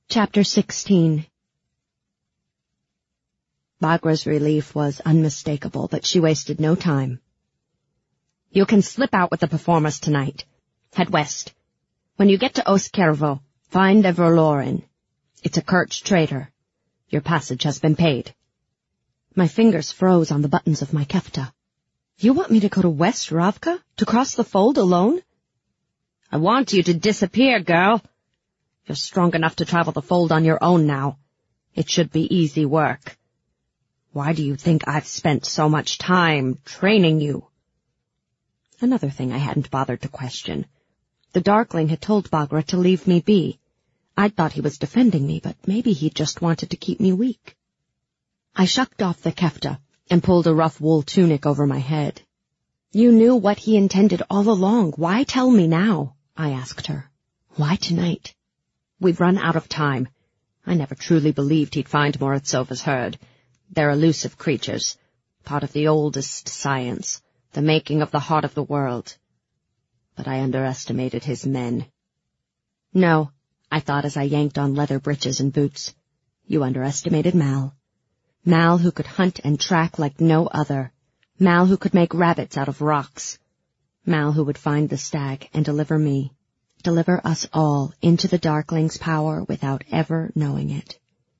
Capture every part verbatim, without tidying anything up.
Chapter sixteen. Baghra's relief was unmistakable, but she wasted no time. You can slip out with the performers tonight. Head west. When you get to Oskervo, find a Verloren. It's a Kerch trader. Your passage has been paid. My fingers froze on the buttons of my kefta. You want me to go to West Ravka? To cross the fold alone? I want you to disappear, girl. You're strong enough to travel the fold on your own now. It should be easy work. Why do you think I've spent so much time training you? Another thing I hadn't bothered to question. The Darkling had told Baghra to leave me be. I'd thought he was defending me, but maybe he just wanted to keep me weak. I shucked off the kefta and pulled a rough wool tunic over my head. You knew what he intended all along. Why tell me now? I asked her. Why tonight? We've run out of time. I never truly believed he'd find Moritzova's herd. They're elusive creatures, part of the oldest science, the making of the heart of the world. But I underestimated his men. No, I thought as I yanked on leather breeches and boots. You underestimated Mal. Mal who could hunt and track like no other. Mal who could make rabbits out of rocks. Mal who would find the stag and deliver me. Deliver us all into the Darkling's power without ever knowing it.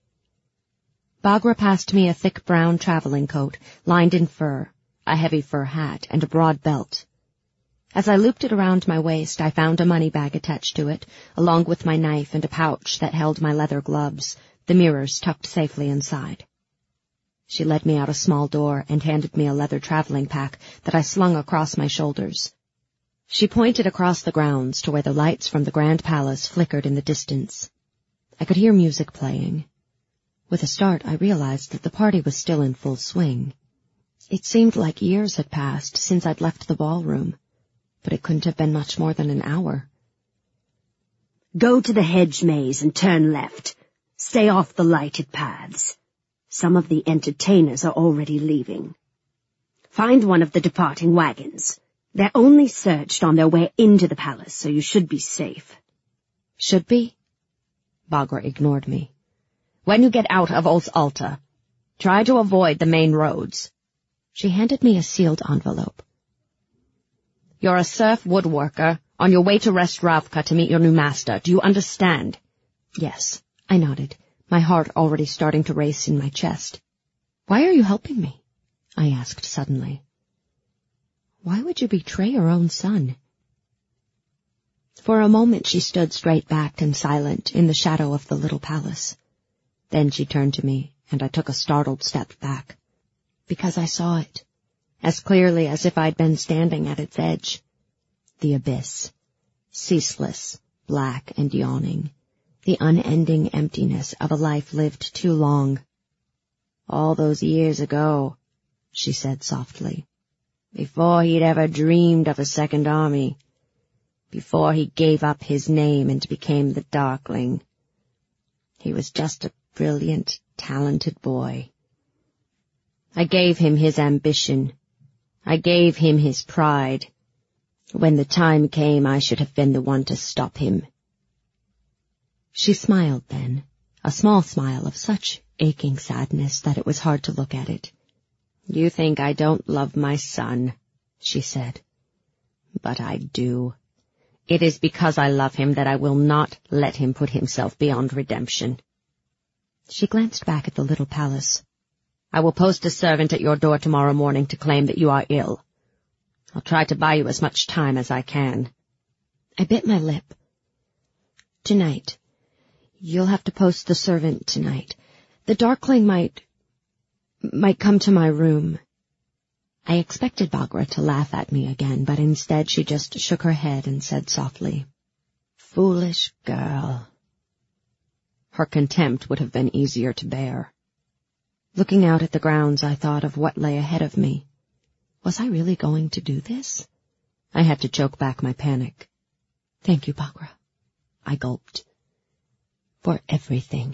Baghra passed me a thick brown traveling coat, lined in fur, a heavy fur hat, and a broad belt. As I looped it around my waist, I found a money bag attached to it, along with my knife and a pouch that held my leather gloves, the mirrors tucked safely inside. She led me out a small door and handed me a leather traveling pack that I slung across my shoulders. She pointed across the grounds to where the lights from the Grand Palace flickered in the distance. I could hear music playing. With a start, I realized that the party was still in full swing. It seemed like years had passed since I'd left the ballroom, but it couldn't have been much more than an hour. Go to the hedge maze and turn left. Stay off the lighted paths. Some of the entertainers are already leaving. Find one of the departing wagons. They're only searched on their way into the palace, so you should be safe. Should be? Baghra ignored me. When you get out of Os Alta, try to avoid the main roads. She handed me a sealed envelope. You're a serf woodworker on your way to West Ravka to meet your new master. Do you understand? Yes, I nodded, my heart already starting to race in my chest. Why are you helping me? I asked suddenly. Why would you betray your own son? For a moment she stood straight-backed and silent in the shadow of the little palace. Then she turned to me, and I took a startled step back. Because I saw it, as clearly as if I'd been standing at its edge. The abyss, ceaseless, black and yawning, the unending emptiness of a life lived too long. All those years ago, she said softly. Before he'd ever dreamed of a second army, before he gave up his name and became the Darkling. He was just a brilliant, talented boy. I gave him his ambition. I gave him his pride. When the time came, I should have been the one to stop him. She smiled then, a small smile of such aching sadness that it was hard to look at it. You think I don't love my son, she said. But I do. It is because I love him that I will not let him put himself beyond redemption. She glanced back at the little palace. I will post a servant at your door tomorrow morning to claim that you are ill. I'll try to buy you as much time as I can. I bit my lip. Tonight. You'll have to post the servant tonight. The Darkling might... might come to my room. I expected Baghra to laugh at me again, but instead she just shook her head and said softly, Foolish girl. Her contempt would have been easier to bear. Looking out at the grounds, I thought of what lay ahead of me. Was I really going to do this? I had to choke back my panic. Thank you, Baghra. I gulped. For everything.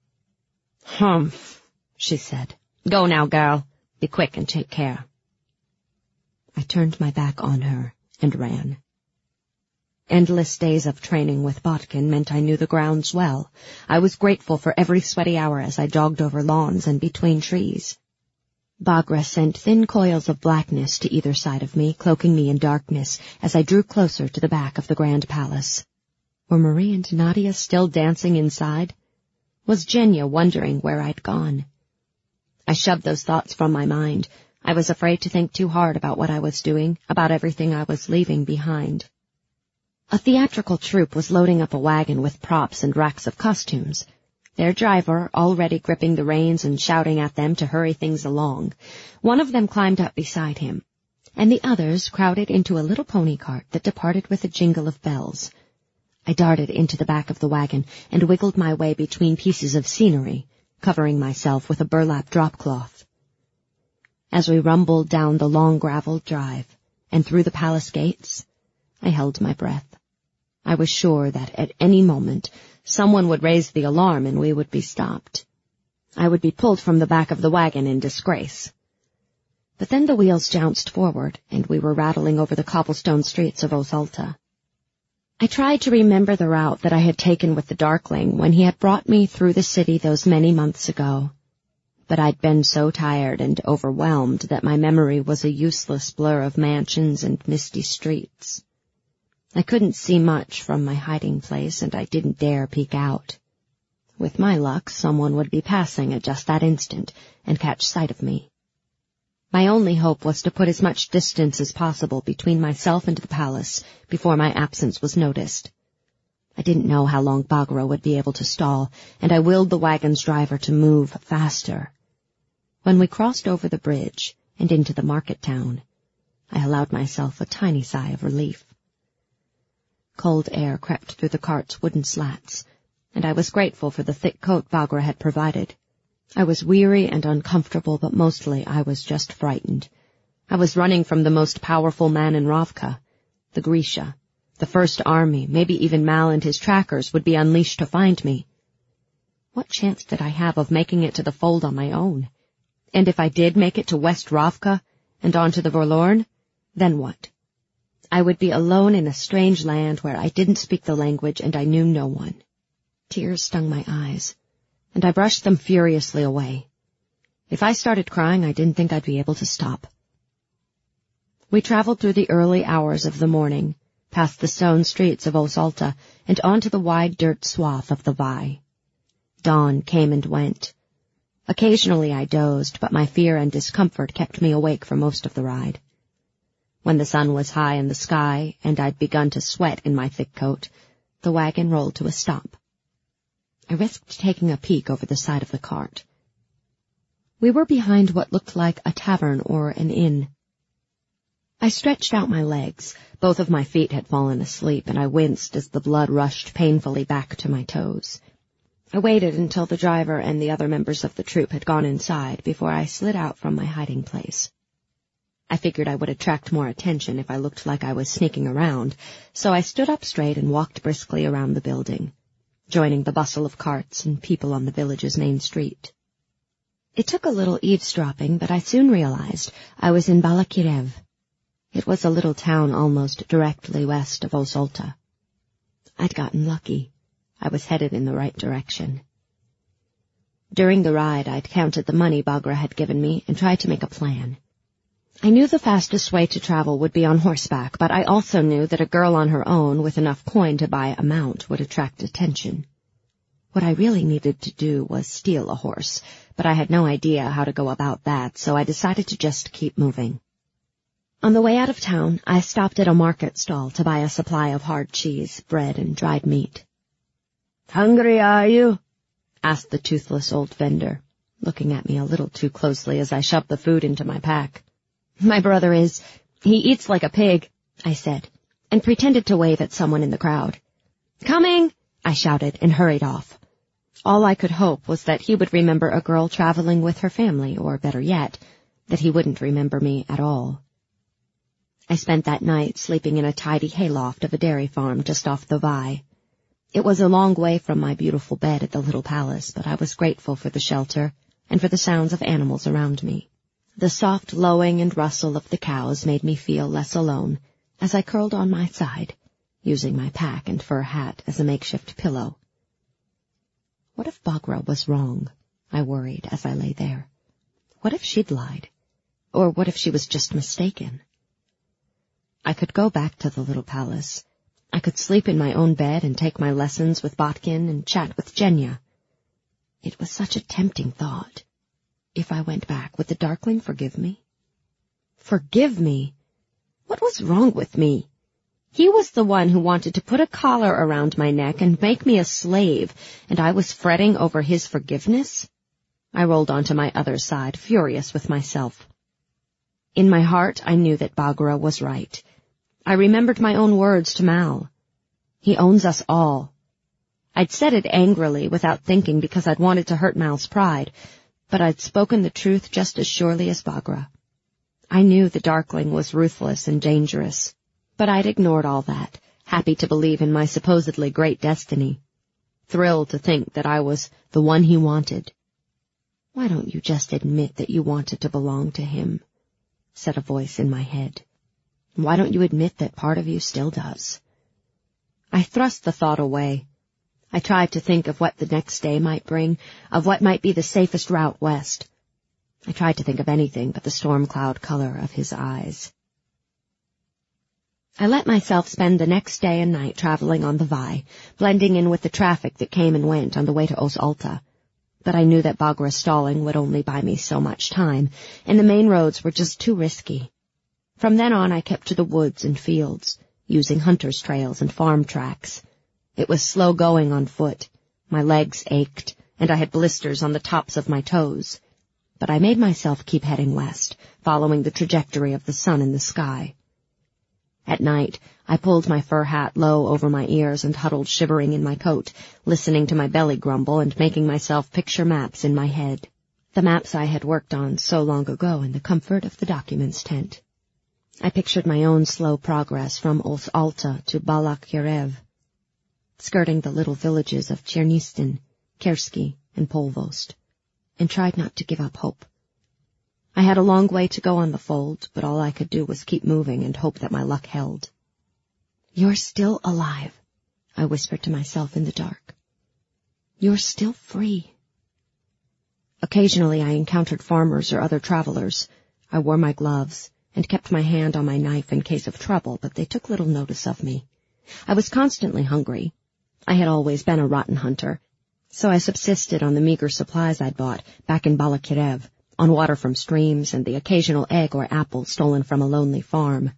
Humph, she said. Go now, girl. Be quick and take care. I turned my back on her and ran. Endless days of training with Botkin meant I knew the grounds well. I was grateful for every sweaty hour as I jogged over lawns and between trees. Baghra sent thin coils of blackness to either side of me, cloaking me in darkness as I drew closer to the back of the grand palace. Were Marie and Nadia still dancing inside? Was Genya wondering where I'd gone? I shoved those thoughts from my mind. I was afraid to think too hard about what I was doing, about everything I was leaving behind. A theatrical troupe was loading up a wagon with props and racks of costumes, their driver already gripping the reins and shouting at them to hurry things along. One of them climbed up beside him, and the others crowded into a little pony cart that departed with a jingle of bells. I darted into the back of the wagon and wiggled my way between pieces of scenery, covering myself with a burlap drop-cloth. As we rumbled down the long gravel drive and through the palace gates, I held my breath. I was sure that at any moment someone would raise the alarm and we would be stopped. I would be pulled from the back of the wagon in disgrace. But then the wheels jounced forward, and we were rattling over the cobblestone streets of Osalta. I tried to remember the route that I had taken with the Darkling when he had brought me through the city those many months ago. But I'd been so tired and overwhelmed that my memory was a useless blur of mansions and misty streets. I couldn't see much from my hiding place, and I didn't dare peek out. With my luck, someone would be passing at just that instant and catch sight of me. My only hope was to put as much distance as possible between myself and the palace before my absence was noticed. I didn't know how long Baghra would be able to stall, and I willed the wagon's driver to move faster. When we crossed over the bridge and into the market town, I allowed myself a tiny sigh of relief. Cold air crept through the cart's wooden slats, and I was grateful for the thick coat Baghra had provided. I was weary and uncomfortable, but mostly I was just frightened. I was running from the most powerful man in Ravka, the Grisha. The First Army, maybe even Mal and his trackers, would be unleashed to find me. What chance did I have of making it to the fold on my own? And if I did make it to West Ravka and on to the Vorlorn, then what? I would be alone in a strange land where I didn't speak the language and I knew no one. Tears stung my eyes, and I brushed them furiously away. If I started crying, I didn't think I'd be able to stop. We traveled through the early hours of the morning, past the stone streets of Osalta, and onto the wide dirt swath of the Vai. Dawn came and went. Occasionally I dozed, but my fear and discomfort kept me awake for most of the ride. When the sun was high in the sky and I'd begun to sweat in my thick coat, the wagon rolled to a stop. I risked taking a peek over the side of the cart. We were behind what looked like a tavern or an inn. I stretched out my legs. Both of my feet had fallen asleep, and I winced as the blood rushed painfully back to my toes. I waited until the driver and the other members of the troop had gone inside before I slid out from my hiding place. I figured I would attract more attention if I looked like I was sneaking around, so I stood up straight and walked briskly around the building, joining the bustle of carts and people on the village's main street. It took a little eavesdropping, but I soon realized I was in Balakirev. It was a little town almost directly west of Osalta. I'd gotten lucky. I was headed in the right direction. During the ride, I'd counted the money Baghra had given me and tried to make a plan. I knew the fastest way to travel would be on horseback, but I also knew that a girl on her own with enough coin to buy a mount would attract attention. What I really needed to do was steal a horse, but I had no idea how to go about that, so I decided to just keep moving. On the way out of town, I stopped at a market stall to buy a supply of hard cheese, bread, and dried meat. "Hungry, are you?" asked the toothless old vendor, looking at me a little too closely as I shoved the food into my pack. "My brother is. He eats like a pig," I said, and pretended to wave at someone in the crowd. "Coming!" I shouted and hurried off. All I could hope was that he would remember a girl traveling with her family, or better yet, that he wouldn't remember me at all. I spent that night sleeping in a tidy hayloft of a dairy farm just off the Vai. It was a long way from my beautiful bed at the little palace, but I was grateful for the shelter and for the sounds of animals around me. The soft lowing and rustle of the cows made me feel less alone as I curled on my side, using my pack and fur hat as a makeshift pillow. What if Baghra was wrong? I worried as I lay there. What if she'd lied? Or what if she was just mistaken? I could go back to the little palace. I could sleep in my own bed and take my lessons with Botkin and chat with Genya. It was such a tempting thought. If I went back, would the Darkling forgive me? Forgive me? What was wrong with me? He was the one who wanted to put a collar around my neck and make me a slave, and I was fretting over his forgiveness? I rolled onto my other side, furious with myself. In my heart, I knew that Baghra was right. I remembered my own words to Mal. He owns us all. I'd said it angrily, without thinking, because I'd wanted to hurt Mal's pride, but I'd spoken the truth just as surely as Baghra. I knew the Darkling was ruthless and dangerous, but I'd ignored all that, happy to believe in my supposedly great destiny, thrilled to think that I was the one he wanted. "Why don't you just admit that you wanted to belong to him?" said a voice in my head. "Why don't you admit that part of you still does?" I thrust the thought away. I tried to think of what the next day might bring, of what might be the safest route west. I tried to think of anything but the storm cloud color of his eyes. I let myself spend the next day and night traveling on the Vai, blending in with the traffic that came and went on the way to Os Alta. But I knew that Baghra stalling would only buy me so much time, and the main roads were just too risky. From then on I kept to the woods and fields, using hunters' trails and farm tracks. It was slow going on foot. My legs ached, and I had blisters on the tops of my toes. But I made myself keep heading west, following the trajectory of the sun in the sky. At night, I pulled my fur hat low over my ears and huddled shivering in my coat, listening to my belly grumble and making myself picture maps in my head. The maps I had worked on so long ago in the comfort of the documents tent. I pictured my own slow progress from Os Alta to Balak Yerev, skirting the little villages of Chernistin, Kersky, and Polvost, and tried not to give up hope. I had a long way to go on the fold, but all I could do was keep moving and hope that my luck held. "You're still alive," I whispered to myself in the dark. "You're still free." Occasionally I encountered farmers or other travelers. I wore my gloves and kept my hand on my knife in case of trouble, but they took little notice of me. I was constantly hungry. I had always been a rotten hunter, so I subsisted on the meager supplies I'd bought back in Balak Yerev, on water from streams and the occasional egg or apple stolen from a lonely farm.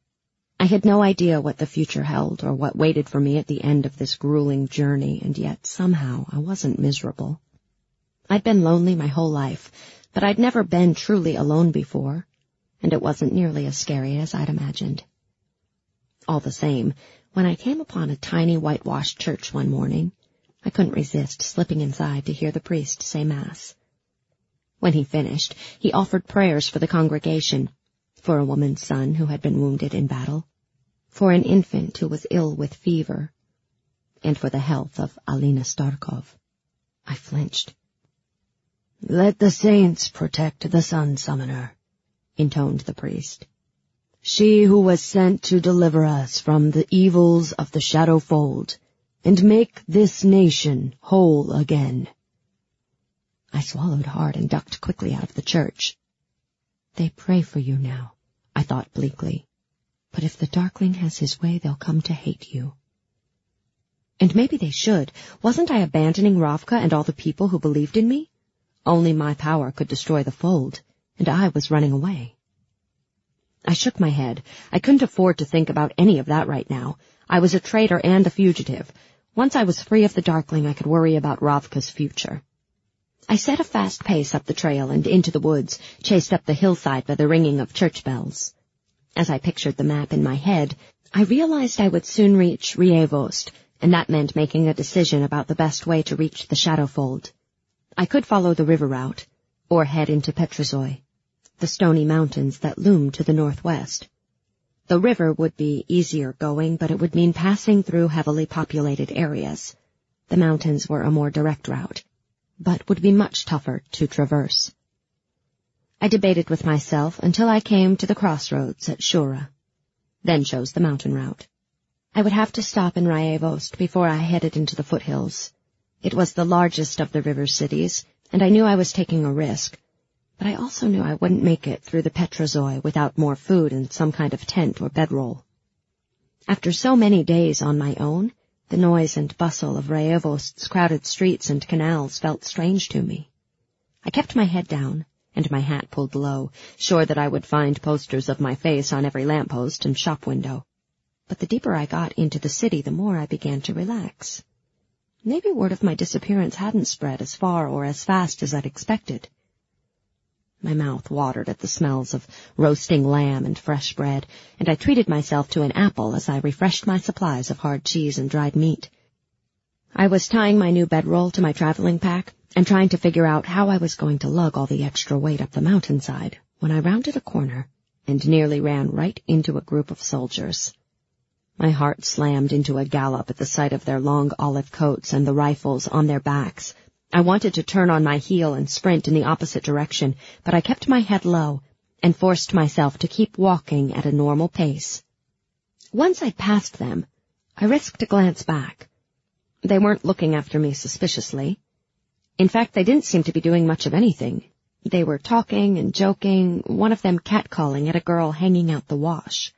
I had no idea what the future held or what waited for me at the end of this grueling journey, and yet somehow I wasn't miserable. I'd been lonely my whole life, but I'd never been truly alone before, and it wasn't nearly as scary as I'd imagined. All the same, when I came upon a tiny whitewashed church one morning, I couldn't resist slipping inside to hear the priest say Mass. When he finished, he offered prayers for the congregation, for a woman's son who had been wounded in battle, for an infant who was ill with fever, and for the health of Alina Starkov. I flinched. "Let the saints protect the Sun Summoner," intoned the priest. "She who was sent to deliver us from the evils of the Shadow Fold, and make this nation whole again." I swallowed hard and ducked quickly out of the church. "They pray for you now," I thought bleakly. "But if the Darkling has his way, they'll come to hate you." And maybe they should. Wasn't I abandoning Ravka and all the people who believed in me? Only my power could destroy the Fold, and I was running away. I shook my head. I couldn't afford to think about any of that right now. I was a traitor and a fugitive. Once I was free of the Darkling, I could worry about Ravka's future. I set a fast pace up the trail and into the woods, chased up the hillside by the ringing of church bells. As I pictured the map in my head, I realized I would soon reach Rievost, and that meant making a decision about the best way to reach the Shadowfold. I could follow the river route, or head into Petrozoi, the stony mountains that loomed to the northwest. The river would be easier going, but it would mean passing through heavily populated areas. The mountains were a more direct route, but would be much tougher to traverse. I debated with myself until I came to the crossroads at Shura, then chose the mountain route. I would have to stop in Ryevost before I headed into the foothills. It was the largest of the river cities, and I knew I was taking a risk, but I also knew I wouldn't make it through the Petrozoi without more food and some kind of tent or bedroll. After so many days on my own, the noise and bustle of Ryevost's crowded streets and canals felt strange to me. I kept my head down and my hat pulled low, sure that I would find posters of my face on every lamppost and shop window. But the deeper I got into the city, the more I began to relax. Maybe word of my disappearance hadn't spread as far or as fast as I'd expected. My mouth watered at the smells of roasting lamb and fresh bread, and I treated myself to an apple as I refreshed my supplies of hard cheese and dried meat. I was tying my new bedroll to my traveling pack and trying to figure out how I was going to lug all the extra weight up the mountainside when I rounded a corner and nearly ran right into a group of soldiers. My heart slammed into a gallop at the sight of their long olive coats and the rifles on their backs. I wanted to turn on my heel and sprint in the opposite direction, but I kept my head low and forced myself to keep walking at a normal pace. Once I'd passed them, I risked a glance back. They weren't looking after me suspiciously. In fact, they didn't seem to be doing much of anything. They were talking and joking, one of them catcalling at a girl hanging out the wash.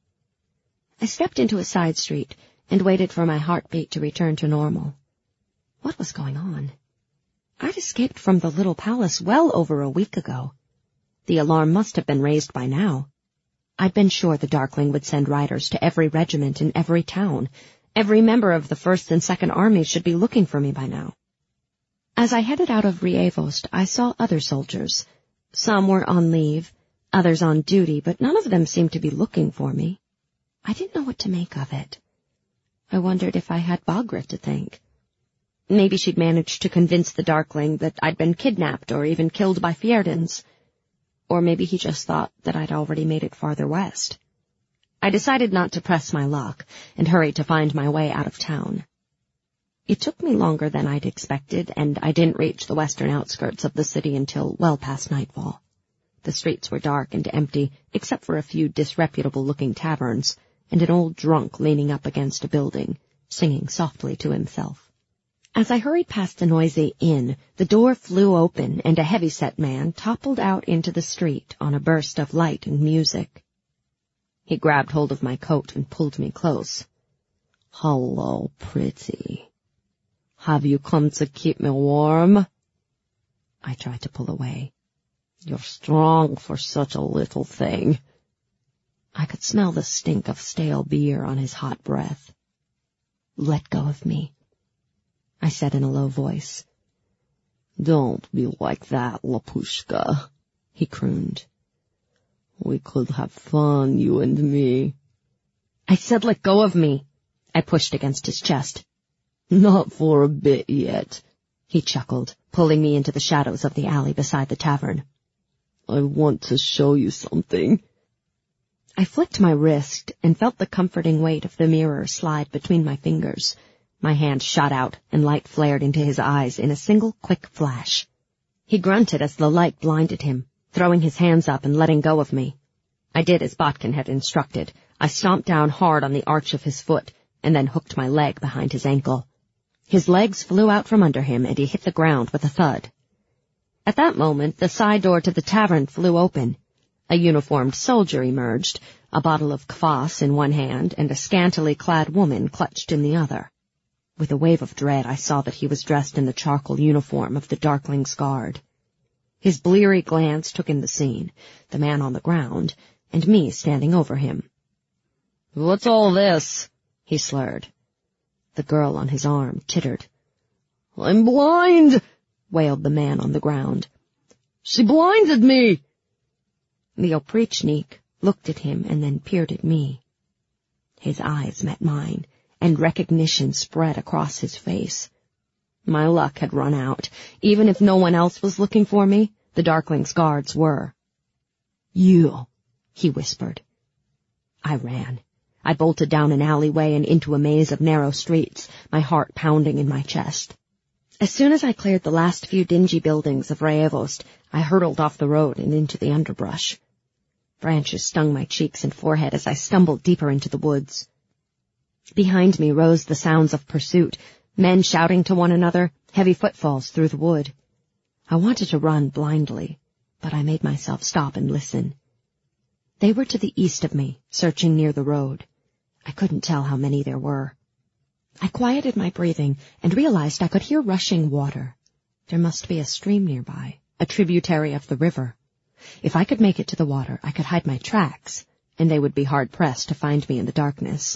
I stepped into a side street and waited for my heartbeat to return to normal. What was going on? I'd escaped from the little palace well over a week ago. The alarm must have been raised by now. I'd been sure the Darkling would send riders to every regiment in every town. Every member of the First and Second Armies should be looking for me by now. As I headed out of Ryevost, I saw other soldiers. Some were on leave, others on duty, but none of them seemed to be looking for me. I didn't know what to make of it. I wondered if I had Bagra to thank. Maybe she'd managed to convince the Darkling that I'd been kidnapped or even killed by Fjerdans. Or maybe he just thought that I'd already made it farther west. I decided not to press my luck and hurried to find my way out of town. It took me longer than I'd expected, and I didn't reach the western outskirts of the city until well past nightfall. The streets were dark and empty, except for a few disreputable-looking taverns and an old drunk leaning up against a building, singing softly to himself. As I hurried past the noisy inn, the door flew open and a heavy-set man toppled out into the street on a burst of light and music. He grabbed hold of my coat and pulled me close. "Hello, pretty. Have you come to keep me warm?" I tried to pull away. "You're strong for such a little thing." I could smell the stink of stale beer on his hot breath. "Let go of me," I said in a low voice. "Don't be like that, Lapushka," he crooned. "We could have fun, you and me." "I said let go of me." I pushed against his chest. "Not for a bit yet," he chuckled, pulling me into the shadows of the alley beside the tavern. "I want to show you something." I flicked my wrist and felt the comforting weight of the mirror slide between my fingers. My hand shot out and light flared into his eyes in a single quick flash. He grunted as the light blinded him, throwing his hands up and letting go of me. I did as Botkin had instructed. I stomped down hard on the arch of his foot and then hooked my leg behind his ankle. His legs flew out from under him and he hit the ground with a thud. At that moment, the side door to the tavern flew open. A uniformed soldier emerged, a bottle of kvass in one hand and a scantily clad woman clutched in the other. With a wave of dread, I saw that he was dressed in the charcoal uniform of the Darkling's guard. His bleary glance took in the scene, the man on the ground, and me standing over him. "What's all this?" he slurred. The girl on his arm tittered. "I'm blind!" wailed the man on the ground. "She blinded me!" The oprichnik looked at him and then peered at me. His eyes met mine, and recognition spread across his face. My luck had run out. Even if no one else was looking for me, the Darkling's guards were. "You," he whispered. I ran. I bolted down an alleyway and into a maze of narrow streets, my heart pounding in my chest. As soon as I cleared the last few dingy buildings of Ryevost, I hurtled off the road and into the underbrush. Branches stung my cheeks and forehead as I stumbled deeper into the woods. Behind me rose the sounds of pursuit, men shouting to one another, heavy footfalls through the wood. I wanted to run blindly, but I made myself stop and listen. They were to the east of me, searching near the road. I couldn't tell how many there were. I quieted my breathing and realized I could hear rushing water. There must be a stream nearby, a tributary of the river. If I could make it to the water, I could hide my tracks, and they would be hard-pressed to find me in the darkness.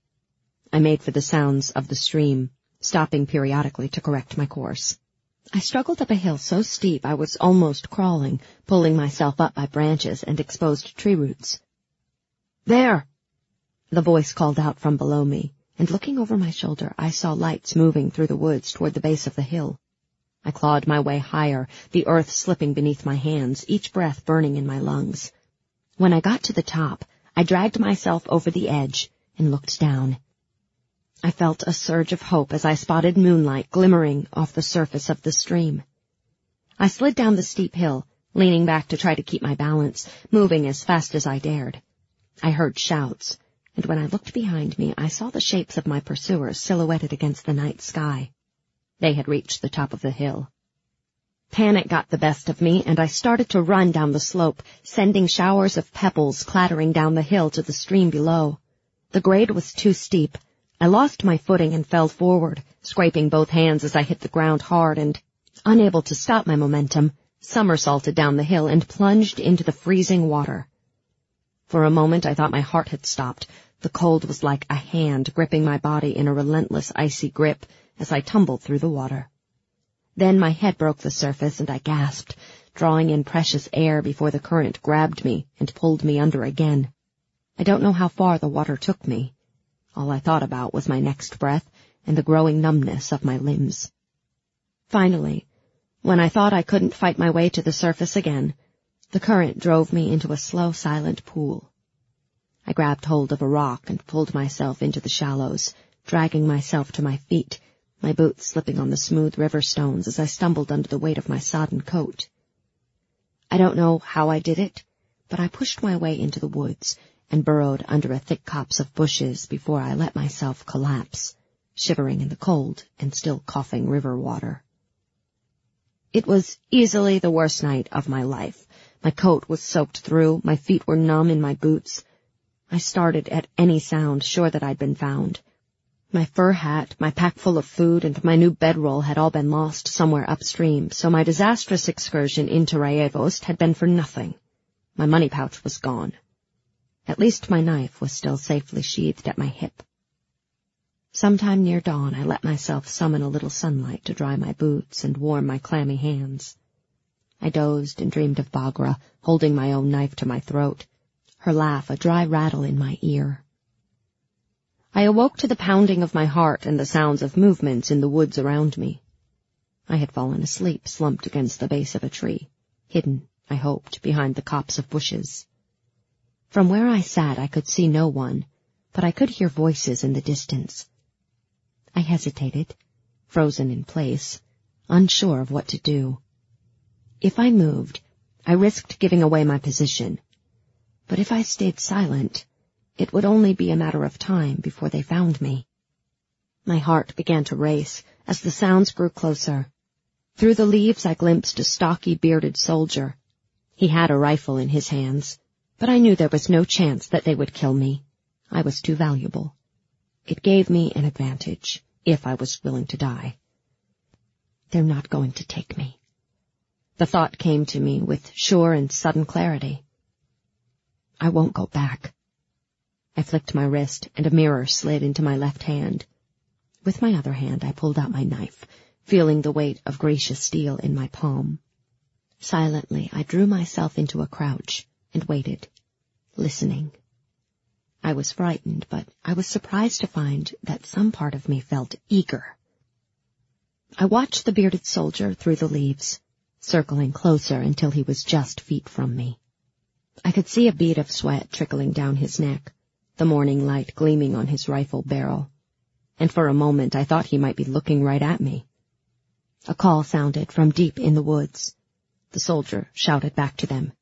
I made for the sounds of the stream, stopping periodically to correct my course. I struggled up a hill so steep I was almost crawling, pulling myself up by branches and exposed tree roots. "There!" The voice called out from below me, and looking over my shoulder I saw lights moving through the woods toward the base of the hill. I clawed my way higher, the earth slipping beneath my hands, each breath burning in my lungs. When I got to the top, I dragged myself over the edge and looked down. I felt a surge of hope as I spotted moonlight glimmering off the surface of the stream. I slid down the steep hill, leaning back to try to keep my balance, moving as fast as I dared. I heard shouts, and when I looked behind me, I saw the shapes of my pursuers silhouetted against the night sky. They had reached the top of the hill. Panic got the best of me, and I started to run down the slope, sending showers of pebbles clattering down the hill to the stream below. The grade was too steep. I lost my footing and fell forward, scraping both hands as I hit the ground hard and, unable to stop my momentum, somersaulted down the hill and plunged into the freezing water. For a moment I thought my heart had stopped. The cold was like a hand gripping my body in a relentless icy grip as I tumbled through the water. Then my head broke the surface and I gasped, drawing in precious air before the current grabbed me and pulled me under again. I don't know how far the water took me. All I thought about was my next breath and the growing numbness of my limbs. Finally, when I thought I couldn't fight my way to the surface again, the current drove me into a slow, silent pool. I grabbed hold of a rock and pulled myself into the shallows, dragging myself to my feet, my boots slipping on the smooth river stones as I stumbled under the weight of my sodden coat. I don't know how I did it, but I pushed my way into the woods and burrowed under a thick copse of bushes before I let myself collapse, shivering in the cold and still coughing river water. It was easily the worst night of my life. My coat was soaked through, my feet were numb in my boots. I started at any sound, sure that I'd been found. My fur hat, my pack full of food, and my new bedroll had all been lost somewhere upstream, so my disastrous excursion into Rayevost had been for nothing. My money pouch was gone. At least my knife was still safely sheathed at my hip. Sometime near dawn I let myself summon a little sunlight to dry my boots and warm my clammy hands. I dozed and dreamed of Baghra, holding my own knife to my throat, her laugh a dry rattle in my ear. I awoke to the pounding of my heart and the sounds of movements in the woods around me. I had fallen asleep slumped against the base of a tree, hidden, I hoped, behind the copse of bushes. From where I sat I could see no one, but I could hear voices in the distance. I hesitated, frozen in place, unsure of what to do. If I moved, I risked giving away my position. But if I stayed silent, it would only be a matter of time before they found me. My heart began to race as the sounds grew closer. Through the leaves I glimpsed a stocky, bearded soldier. He had a rifle in his hands, but I knew there was no chance that they would kill me. I was too valuable. It gave me an advantage, if I was willing to die. They're not going to take me. The thought came to me with sure and sudden clarity. I won't go back. I flicked my wrist, and a mirror slid into my left hand. With my other hand I pulled out my knife, feeling the weight of Grisha's steel in my palm. Silently I drew myself into a crouch and waited, listening. I was frightened, but I was surprised to find that some part of me felt eager. I watched the bearded soldier through the leaves, circling closer until he was just feet from me. I could see a bead of sweat trickling down his neck, the morning light gleaming on his rifle barrel, and for a moment I thought he might be looking right at me. A call sounded from deep in the woods. The soldier shouted back to them.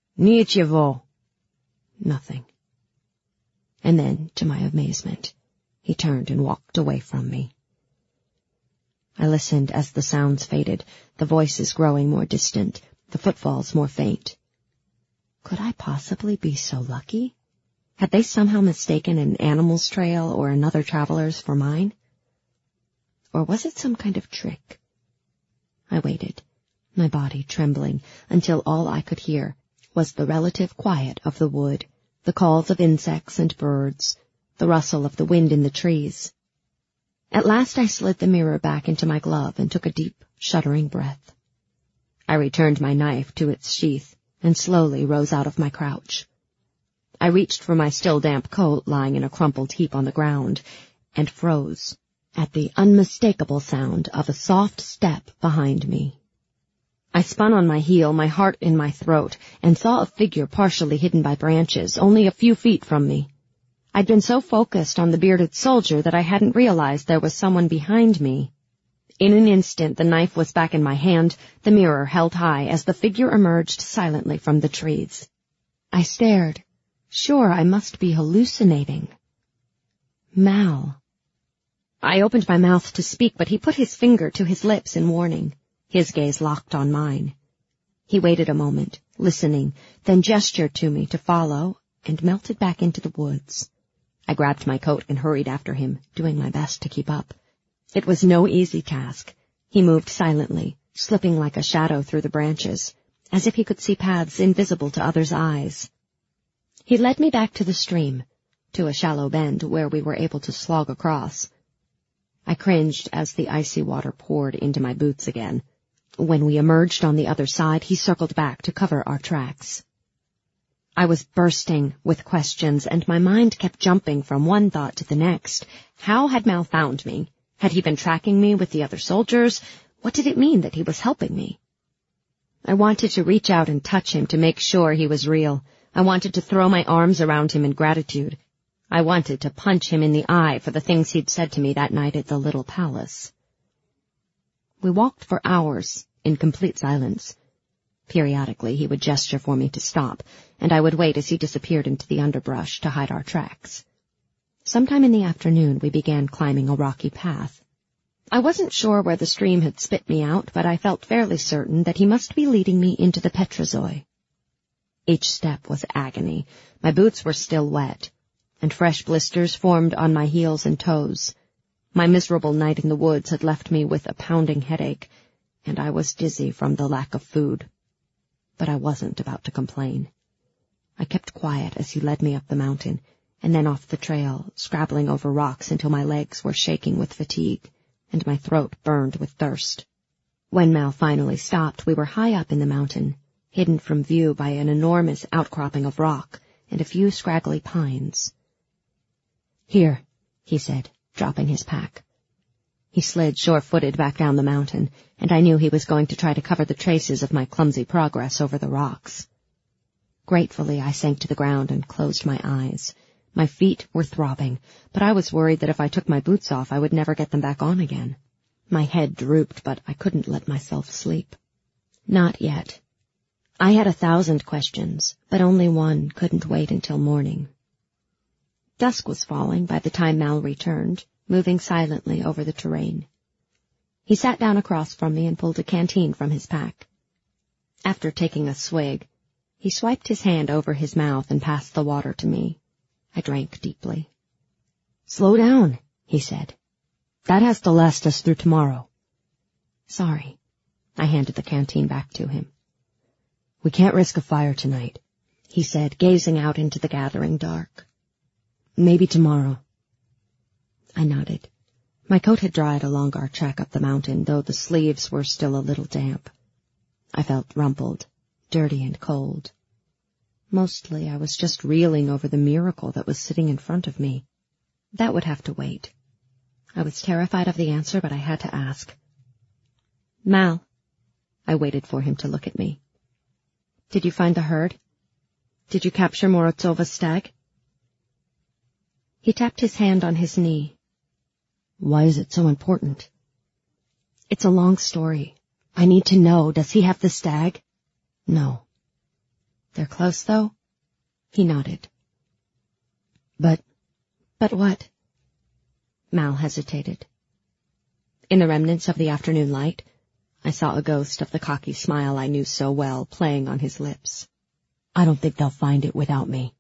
Nichevo. Nothing. And then, to my amazement, He turned and walked away from me. I listened as the sounds faded, the voices growing more distant, the footfalls more faint. Could I possibly be so lucky? Had they somehow mistaken an animal's trail or another traveler's for mine? Or was it some kind of trick? I waited, my body trembling, until all I could hear was the relative quiet of the wood, the calls of insects and birds, the rustle of the wind in the trees. At last I slid the mirror back into my glove and took a deep, shuddering breath. I returned my knife to its sheath and slowly rose out of my crouch. I reached for my still damp coat lying in a crumpled heap on the ground and froze at the unmistakable sound of a soft step behind me. I spun on my heel, my heart in my throat, and saw a figure partially hidden by branches, only a few feet from me. I'd been so focused on the bearded soldier that I hadn't realized there was someone behind me. In an instant, the knife was back in my hand, the mirror held high as the figure emerged silently from the trees. I stared. Sure, I must be hallucinating. Mal. I opened my mouth to speak, but he put his finger to his lips in warning, his gaze locked on mine. He waited a moment, listening, then gestured to me to follow, and melted back into the woods. I grabbed my coat and hurried after him, doing my best to keep up. It was no easy task. He moved silently, slipping like a shadow through the branches, as if he could see paths invisible to others' eyes. He led me back to the stream, to a shallow bend where we were able to slog across. I cringed as the icy water poured into my boots again. When we emerged on the other side, he circled back to cover our tracks. I was bursting with questions, and my mind kept jumping from one thought to the next. How had Mal found me? Had he been tracking me with the other soldiers? What did it mean that he was helping me? I wanted to reach out and touch him to make sure he was real. I wanted to throw my arms around him in gratitude. I wanted to punch him in the eye for the things he'd said to me that night at the little palace. We walked for hours in complete silence. Periodically he would gesture for me to stop, and I would wait as he disappeared into the underbrush to hide our tracks. Sometime in the afternoon we began climbing a rocky path. I wasn't sure where the stream had spit me out, but I felt fairly certain that he must be leading me into the Petrozoi. Each step was agony. My boots were still wet, and fresh blisters formed on my heels and toes. My miserable night in the woods had left me with a pounding headache, and I was dizzy from the lack of food. But I wasn't about to complain. I kept quiet as he led me up the mountain, and then off the trail, scrabbling over rocks until my legs were shaking with fatigue, and my throat burned with thirst. When Mal finally stopped, we were high up in the mountain, hidden from view by an enormous outcropping of rock and a few scraggly pines. "Here," he said, dropping his pack. He slid sure-footed back down the mountain, and I knew he was going to try to cover the traces of my clumsy progress over the rocks. Gratefully, I sank to the ground and closed my eyes. My feet were throbbing, but I was worried that if I took my boots off, I would never get them back on again. My head drooped, but I couldn't let myself sleep. Not yet. I had a thousand questions, but only one couldn't wait until morning. Dusk was falling by the time Mal returned, moving silently over the terrain. He sat down across from me and pulled a canteen from his pack. After taking a swig, he swiped his hand over his mouth and passed the water to me. I drank deeply. "Slow down," he said. "That has to last us through tomorrow." "Sorry." I handed the canteen back to him. "We can't risk a fire tonight," he said, gazing out into the gathering dark. "Maybe tomorrow." I nodded. My coat had dried along our trek up the mountain, though the sleeves were still a little damp. I felt rumpled, dirty and cold. Mostly I was just reeling over the miracle that was sitting in front of me. That would have to wait. I was terrified of the answer, but I had to ask. "Mal." I waited for him to look at me. "Did you find the herd? Did you capture Morozova stag?" He tapped his hand on his knee. "Why is it so important?" "It's a long story. I need to know. Does he have the stag?" "No." "They're close, though?" He nodded. But, but what? Mal hesitated. In the remnants of the afternoon light, I saw a ghost of the cocky smile I knew so well playing on his lips. I don't think they'll find it without me.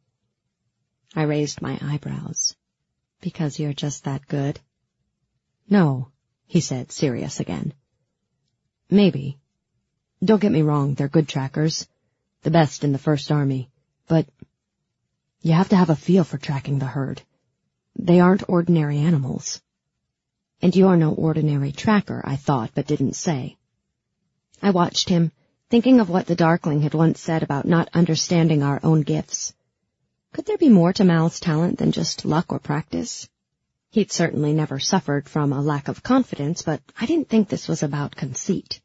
I raised my eyebrows. Because you're just that good? No, he said, serious again. Maybe. Don't get me wrong, they're good trackers. The best in the First Army. But you have to have a feel for tracking the herd. They aren't ordinary animals. And you're no ordinary tracker, I thought, but didn't say. I watched him, thinking of what the Darkling had once said about not understanding our own gifts. Could there be more to Mal's talent than just luck or practice? He'd certainly never suffered from a lack of confidence, but I didn't think this was about conceit.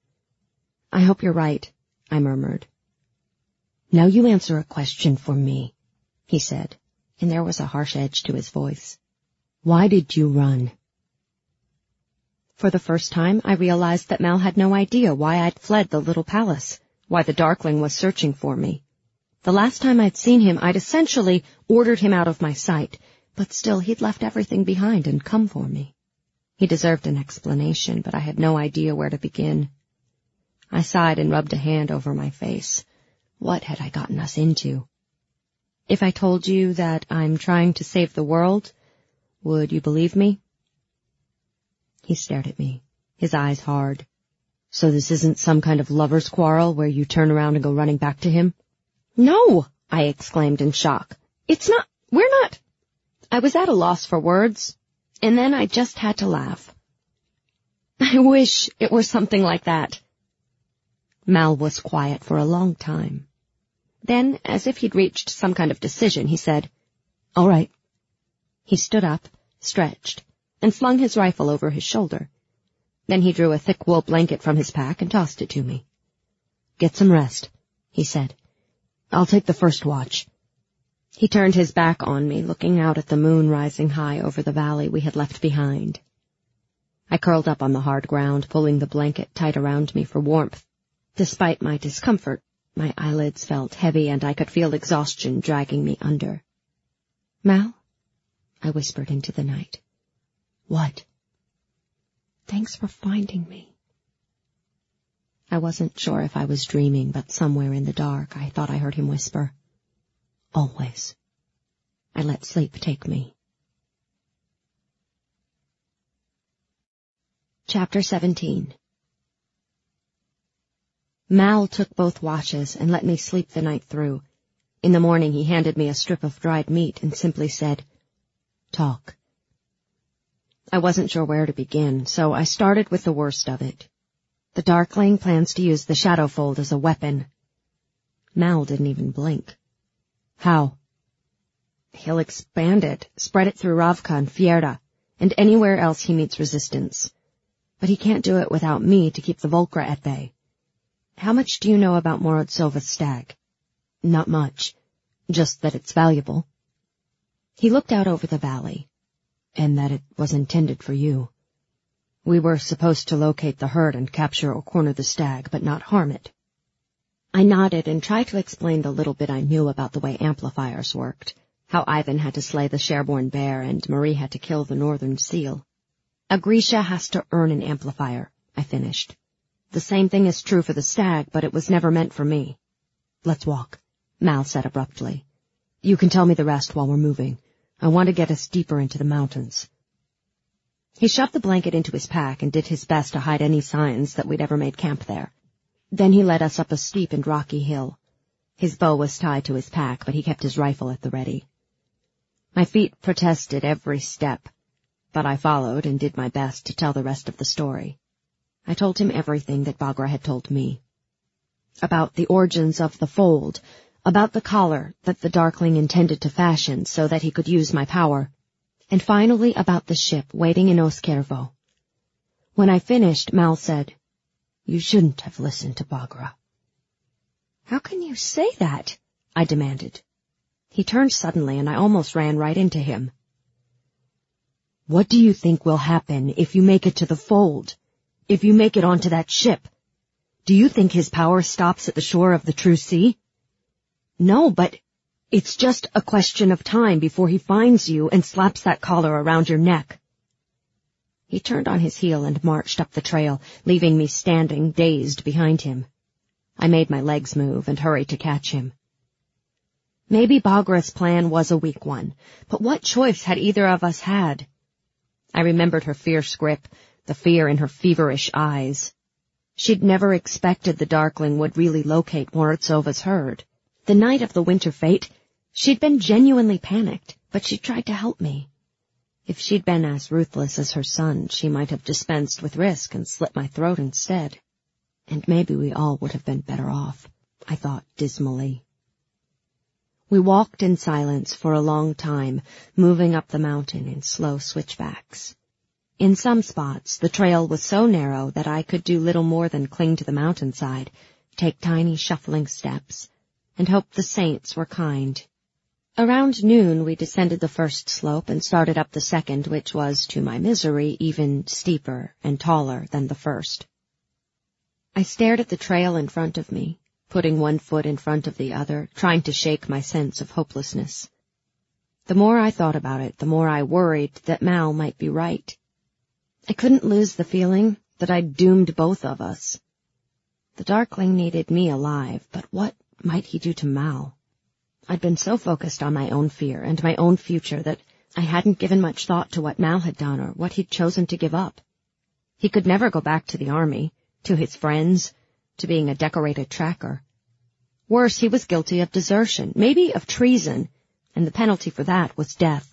I hope you're right, I murmured. Now you answer a question for me, he said, and there was a harsh edge to his voice. Why did you run? For the first time, I realized that Mal had no idea why I'd fled the little palace, why the Darkling was searching for me. The last time I'd seen him, I'd essentially ordered him out of my sight, but still he'd left everything behind and come for me. He deserved an explanation, but I had no idea where to begin. I sighed and rubbed a hand over my face. What had I gotten us into? If I told you that I'm trying to save the world, would you believe me? He stared at me, his eyes hard. So this isn't some kind of lover's quarrel where you turn around and go running back to him? No, I exclaimed in shock. It's not, we're not. I was at a loss for words, and then I just had to laugh. I wish it were something like that. Mal was quiet for a long time. Then, as if he'd reached some kind of decision, he said, All right. He stood up, stretched, and flung his rifle over his shoulder. Then he drew a thick wool blanket from his pack and tossed it to me. Get some rest, he said. I'll take the first watch. He turned his back on me, looking out at the moon rising high over the valley we had left behind. I curled up on the hard ground, pulling the blanket tight around me for warmth. Despite my discomfort, my eyelids felt heavy and I could feel exhaustion dragging me under. Mal? I whispered into the night. What? Thanks for finding me. I wasn't sure if I was dreaming, but somewhere in the dark I thought I heard him whisper, Always. I let sleep take me. Chapter seventeen. Mal took both watches and let me sleep the night through. In the morning he handed me a strip of dried meat and simply said, Talk. I wasn't sure where to begin, so I started with the worst of it. The Darkling plans to use the Shadowfold as a weapon. Mal didn't even blink. How? He'll expand it, spread it through Ravka and Fjerda, and anywhere else he meets resistance. But he can't do it without me to keep the Volkra at bay. How much do you know about Morozsova's stag? Not much, just that it's valuable. He looked out over the valley, and that it was intended for you. We were supposed to locate the herd and capture or corner the stag, but not harm it. I nodded and tried to explain the little bit I knew about the way amplifiers worked, how Ivan had to slay the Sherborne bear and Marie had to kill the northern seal. A Grisha has to earn an amplifier, I finished. The same thing is true for the stag, but it was never meant for me. Let's walk, Mal said abruptly. You can tell me the rest while we're moving. I want to get us deeper into the mountains. He shoved the blanket into his pack and did his best to hide any signs that we'd ever made camp there. Then he led us up a steep and rocky hill. His bow was tied to his pack, but he kept his rifle at the ready. My feet protested every step, but I followed and did my best to tell the rest of the story. I told him everything that Baghra had told me. About the origins of the fold, about the collar that the Darkling intended to fashion so that he could use my power, and finally about the ship waiting in Oskervo. When I finished, Mal said, You shouldn't have listened to Baghra. How can you say that? I demanded. He turned suddenly and I almost ran right into him. What do you think will happen if you make it to the fold? If you make it onto that ship? Do you think his power stops at the shore of the true sea? No, but It's just a question of time before he finds you and slaps that collar around your neck. He turned on his heel and marched up the trail, leaving me standing, dazed, behind him. I made my legs move and hurried to catch him. Maybe Baghra's plan was a weak one, but what choice had either of us had? I remembered her fierce grip, the fear in her feverish eyes. She'd never expected the Darkling would really locate Moritzova's herd. The night of the winter fete, she'd been genuinely panicked, but she tried to help me. If she'd been as ruthless as her son, she might have dispensed with risk and slit my throat instead. And maybe we all would have been better off, I thought dismally. We walked in silence for a long time, moving up the mountain in slow switchbacks. In some spots, the trail was so narrow that I could do little more than cling to the mountainside, take tiny shuffling steps, and hope the saints were kind. Around noon we descended the first slope and started up the second, which was, to my misery, even steeper and taller than the first. I stared at the trail in front of me, putting one foot in front of the other, trying to shake my sense of hopelessness. The more I thought about it, the more I worried that Mal might be right. I couldn't lose the feeling that I'd doomed both of us. The Darkling needed me alive, but what might he do to Mal? I'd been so focused on my own fear and my own future that I hadn't given much thought to what Mal had done or what he'd chosen to give up. He could never go back to the army, to his friends, to being a decorated tracker. Worse, he was guilty of desertion, maybe of treason, and the penalty for that was death.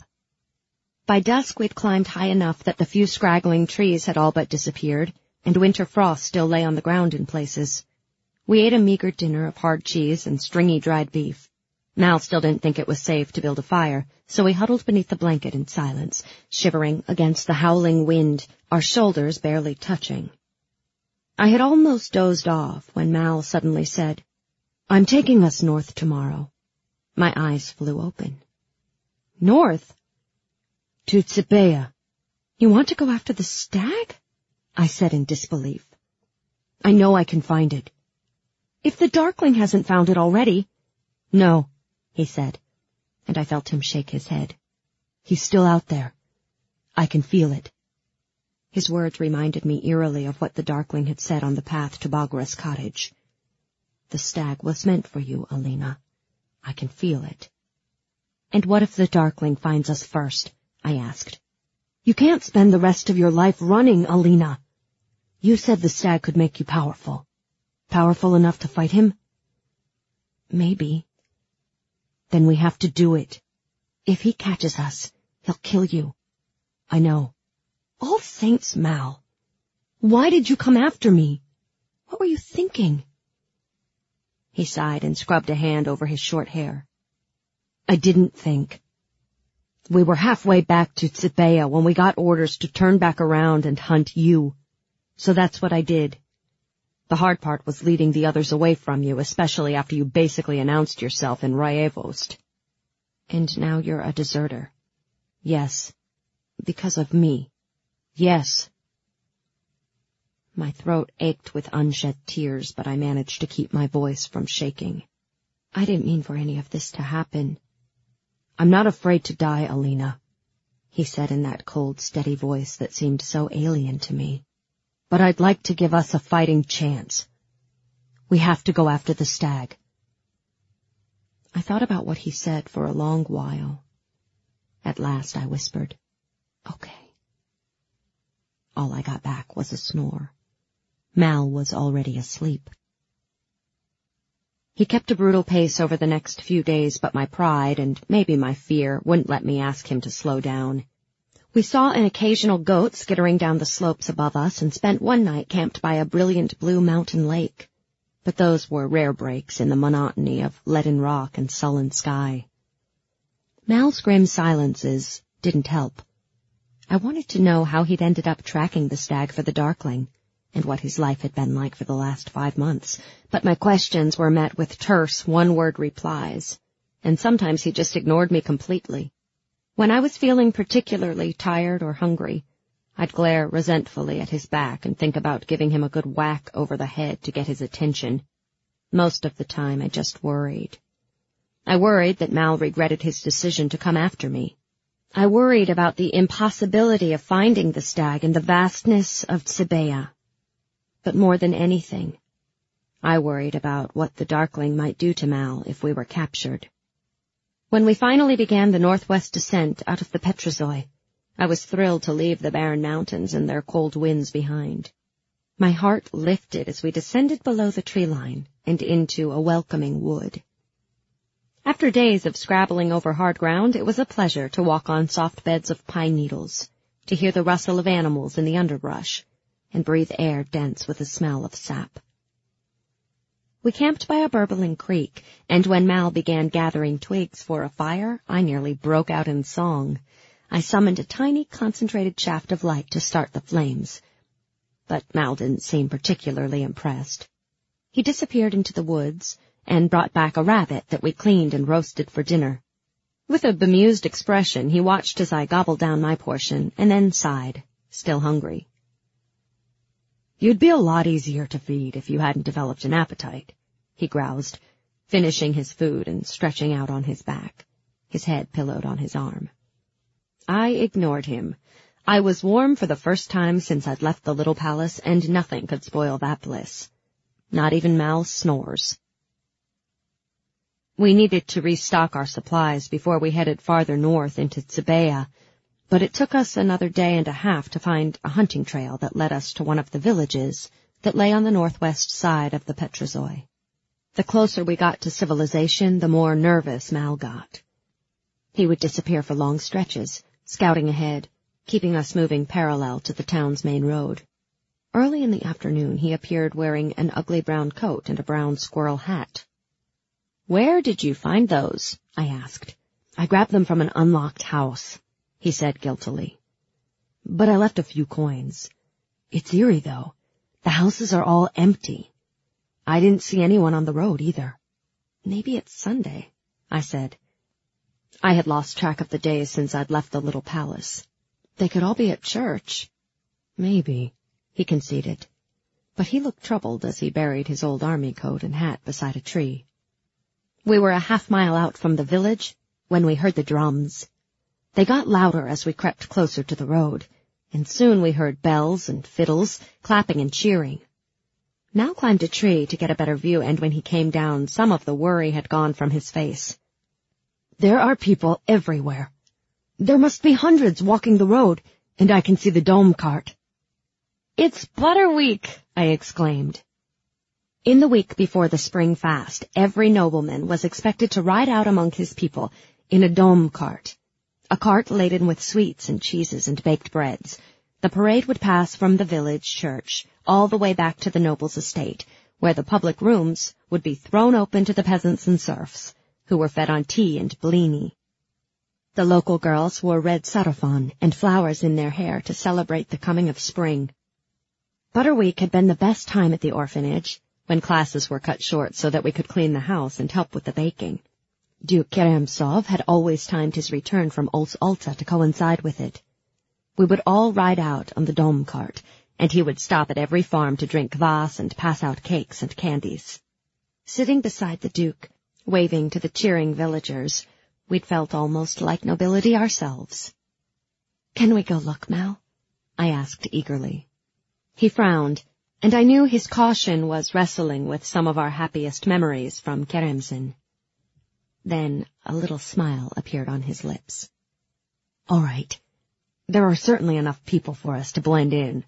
By dusk we'd climbed high enough that the few scraggling trees had all but disappeared, and winter frost still lay on the ground in places. We ate a meager dinner of hard cheese and stringy dried beef. Mal still didn't think it was safe to build a fire, so we huddled beneath the blanket in silence, shivering against the howling wind, our shoulders barely touching. I had almost dozed off when Mal suddenly said, "I'm taking us north tomorrow." My eyes flew open. "North?" "To Tsipeya." "You want to go after the stag?" I said in disbelief. "I know I can find it." "If the Darkling hasn't found it already." "No," he said, and I felt him shake his head. "He's still out there. I can feel it." His words reminded me eerily of what the Darkling had said on the path to Baghra's cottage. "The stag was meant for you, Alina. I can feel it." "And what if the Darkling finds us first?" I asked. "You can't spend the rest of your life running, Alina. You said the stag could make you powerful. Powerful enough to fight him?" "Maybe." "Then we have to do it. If he catches us, he'll kill you." "I know." "All saints, Mal. Why did you come after me? What were you thinking?" He sighed and scrubbed a hand over his short hair. "I didn't think. We were halfway back to Tsipeya when we got orders to turn back around and hunt you. So that's what I did. The hard part was leading the others away from you, especially after you basically announced yourself in Ryevost. And now you're a deserter." "Yes. Because of me. Yes." My throat ached with unshed tears, but I managed to keep my voice from shaking. "I didn't mean for any of this to happen." "I'm not afraid to die, Alina," he said in that cold, steady voice that seemed so alien to me. "But I'd like to give us a fighting chance. We have to go after the stag." I thought about what he said for a long while. At last I whispered, "Okay." All I got back was a snore. Mal was already asleep. He kept a brutal pace over the next few days, but my pride, and maybe my fear, wouldn't let me ask him to slow down. We saw an occasional goat skittering down the slopes above us and spent one night camped by a brilliant blue mountain lake. But those were rare breaks in the monotony of leaden rock and sullen sky. Mal's grim silences didn't help. I wanted to know how he'd ended up tracking the stag for the Darkling, and what his life had been like for the last five months, but my questions were met with terse, one-word replies, and sometimes he just ignored me completely. When I was feeling particularly tired or hungry, I'd glare resentfully at his back and think about giving him a good whack over the head to get his attention. Most of the time I just worried. I worried that Mal regretted his decision to come after me. I worried about the impossibility of finding the stag in the vastness of Tsibea. But more than anything, I worried about what the Darkling might do to Mal if we were captured. When we finally began the northwest descent out of the Petrozoi, I was thrilled to leave the barren mountains and their cold winds behind. My heart lifted as we descended below the tree line and into a welcoming wood. After days of scrabbling over hard ground, it was a pleasure to walk on soft beds of pine needles, to hear the rustle of animals in the underbrush, and breathe air dense with the smell of sap. We camped by a burbling creek, and when Mal began gathering twigs for a fire, I nearly broke out in song. I summoned a tiny, concentrated shaft of light to start the flames. But Mal didn't seem particularly impressed. He disappeared into the woods and brought back a rabbit that we cleaned and roasted for dinner. With a bemused expression, he watched as I gobbled down my portion and then sighed, still hungry. "You'd be a lot easier to feed if you hadn't developed an appetite," he groused, finishing his food and stretching out on his back, his head pillowed on his arm. I ignored him. I was warm for the first time since I'd left the little palace, and nothing could spoil that bliss. Not even Mal's snores. We needed to restock our supplies before we headed farther north into Tsibea, but it took us another day and a half to find a hunting trail that led us to one of the villages that lay on the northwest side of the Petrozoi. The closer we got to civilization, the more nervous Mal got. He would disappear for long stretches, scouting ahead, keeping us moving parallel to the town's main road. Early in the afternoon, he appeared wearing an ugly brown coat and a brown squirrel hat. "Where did you find those?" I asked. "I grabbed them from an unlocked house," he said guiltily. "But I left a few coins. It's eerie, though. The houses are all empty. I didn't see anyone on the road, either." "Maybe it's Sunday," I said. I had lost track of the days since I'd left the little palace. "They could all be at church." "Maybe," he conceded. But he looked troubled as he buried his old army coat and hat beside a tree. We were a half mile out from the village when we heard the drums. They got louder as we crept closer to the road, and soon we heard bells and fiddles, clapping and cheering. Mal climbed a tree to get a better view, and when he came down, some of the worry had gone from his face. "There are people everywhere. There must be hundreds walking the road, and I can see the dome cart." "It's Butterweek!" I exclaimed. In the week before the spring fast, every nobleman was expected to ride out among his people in a dome cart, a cart laden with sweets and cheeses and baked breads. The parade would pass from the village church all the way back to the noble's estate, where the public rooms would be thrown open to the peasants and serfs, who were fed on tea and blini. The local girls wore red sarafan and flowers in their hair to celebrate the coming of spring. Butterweek had been the best time at the orphanage, when classes were cut short so that we could clean the house and help with the baking. Duke Keremsov had always timed his return from Ols Alta to coincide with it. We would all ride out on the dome cart, and he would stop at every farm to drink kvass and pass out cakes and candies. Sitting beside the Duke, waving to the cheering villagers, we'd felt almost like nobility ourselves. "Can we go look, Mal?" I asked eagerly. He frowned, and I knew his caution was wrestling with some of our happiest memories from Keremsin. Then a little smile appeared on his lips. "All right. There are certainly enough people for us to blend in."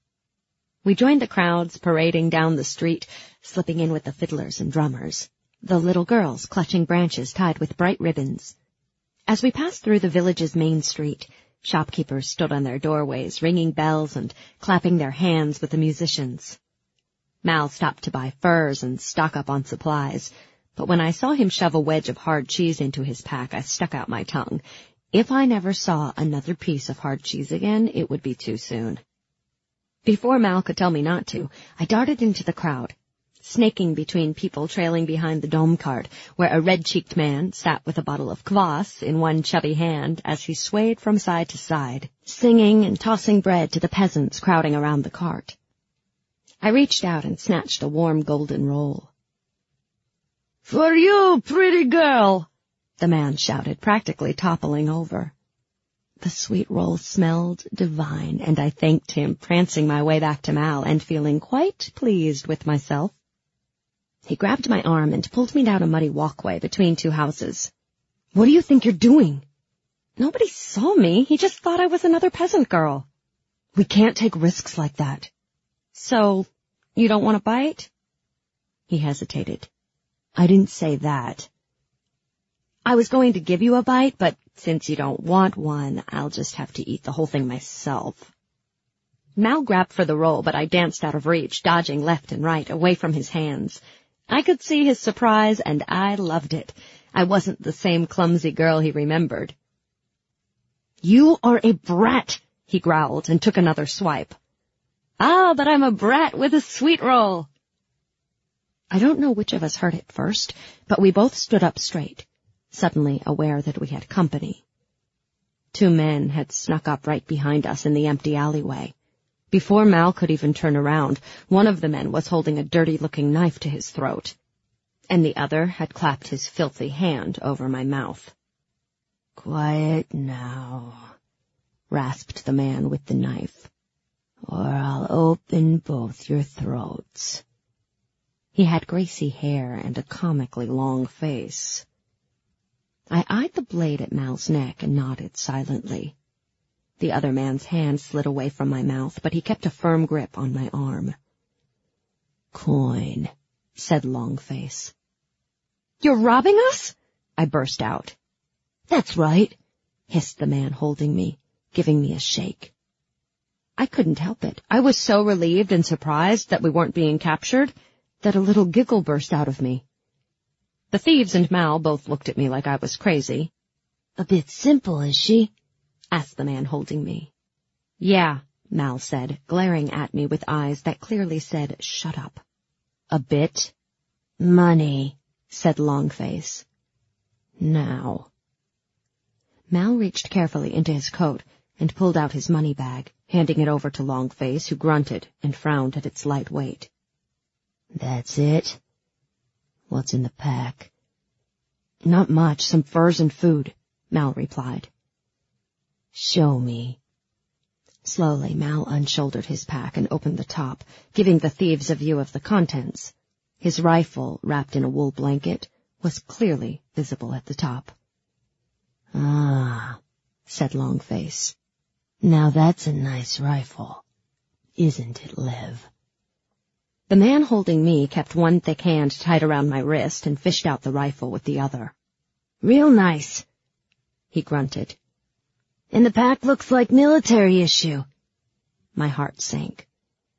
We joined the crowds parading down the street, slipping in with the fiddlers and drummers, the little girls clutching branches tied with bright ribbons. As we passed through the village's main street, shopkeepers stood on their doorways, ringing bells and clapping their hands with the musicians. Mal stopped to buy furs and stock up on supplies, but when I saw him shove a wedge of hard cheese into his pack, I stuck out my tongue. If I never saw another piece of hard cheese again, it would be too soon. Before Mal could tell me not to, I darted into the crowd, snaking between people trailing behind the dome cart, where a red-cheeked man sat with a bottle of kvass in one chubby hand as he swayed from side to side, singing and tossing bread to the peasants crowding around the cart. I reached out and snatched a warm golden roll. For you, pretty girl, the man shouted, practically toppling over. The sweet roll smelled divine, and I thanked him, prancing my way back to Mal and feeling quite pleased with myself. He grabbed my arm and pulled me down a muddy walkway between two houses. What do you think you're doing? Nobody saw me. He just thought I was another peasant girl. We can't take risks like that. So, you don't want a bite? He hesitated. I didn't say that. I was going to give you a bite, but since you don't want one, I'll just have to eat the whole thing myself. Mal grabbed for the roll, but I danced out of reach, dodging left and right, away from his hands. I could see his surprise, and I loved it. I wasn't the same clumsy girl he remembered. You are a brat, he growled, and took another swipe. Ah, but I'm a brat with a sweet roll. I don't know which of us heard it first, but we both stood up straight, suddenly aware that we had company. Two men had snuck up right behind us in the empty alleyway. Before Mal could even turn around, one of the men was holding a dirty-looking knife to his throat, and the other had clapped his filthy hand over my mouth. Quiet now, rasped the man with the knife, or I'll open both your throats. He had greasy hair and a comically long face. I eyed the blade at Mal's neck and nodded silently. The other man's hand slid away from my mouth, but he kept a firm grip on my arm. Coin, said Longface. You're robbing us? I burst out. That's right, hissed the man holding me, giving me a shake. I couldn't help it. I was so relieved and surprised that we weren't being captured that a little giggle burst out of me. The thieves and Mal both looked at me like I was crazy. A bit simple, is she? Asked the man holding me. Yeah, Mal said, glaring at me with eyes that clearly said, shut up. A bit? Money, said Longface. Now. Mal reached carefully into his coat and pulled out his money bag, handing it over to Longface, who grunted and frowned at its light weight. That's it? What's in the pack? Not much, some furs and food, Mal replied. Show me. Slowly, Mal unshouldered his pack and opened the top, giving the thieves a view of the contents. His rifle, wrapped in a wool blanket, was clearly visible at the top. Ah, said Longface. Now that's a nice rifle, isn't it, Lev? The man holding me kept one thick hand tight around my wrist and fished out the rifle with the other. Real nice, he grunted. And the pack looks like military issue. My heart sank.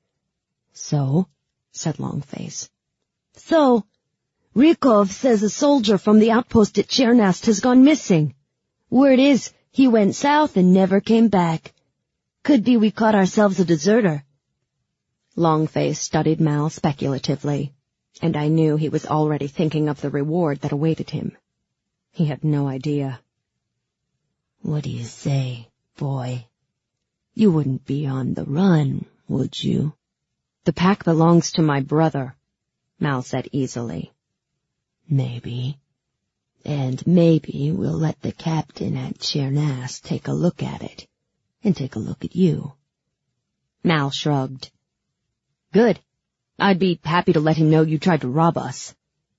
So, said Longface. So, Rykov says a soldier from the outpost at Chernast has gone missing. Word is, he went south and never came back. Could be we caught ourselves a deserter. Longface studied Mal speculatively, and I knew he was already thinking of the reward that awaited him. He had no idea. What do you say, boy? You wouldn't be on the run, would you? The pack belongs to my brother, Mal said easily. Maybe. And maybe we'll let the captain at Chernast take a look at it, and take a look at you. Mal shrugged. Good. I'd be happy to let him know you tried to rob us.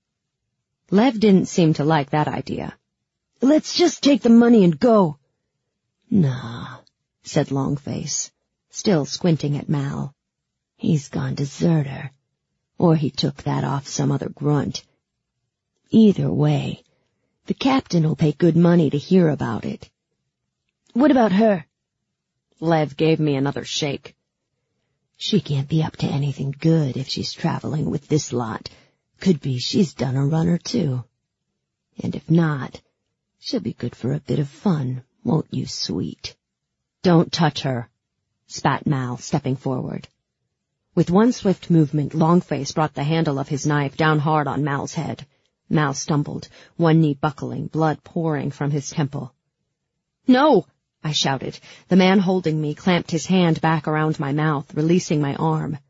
Lev didn't seem to like that idea. Let's just take the money and go. Nah, said Longface, still squinting at Mal. He's gone deserter, or he took that off some other grunt. Either way, the captain will pay good money to hear about it. What about her? Lev gave me another shake. She can't be up to anything good if she's traveling with this lot. Could be she's done a run or two. And if not, she'll be good for a bit of fun, won't you, sweet? Don't touch her, spat Mal, stepping forward. With one swift movement, Longface brought the handle of his knife down hard on Mal's head. Mal stumbled, one knee buckling, blood pouring from his temple. No! I shouted. The man holding me clamped his hand back around my mouth, releasing my arm.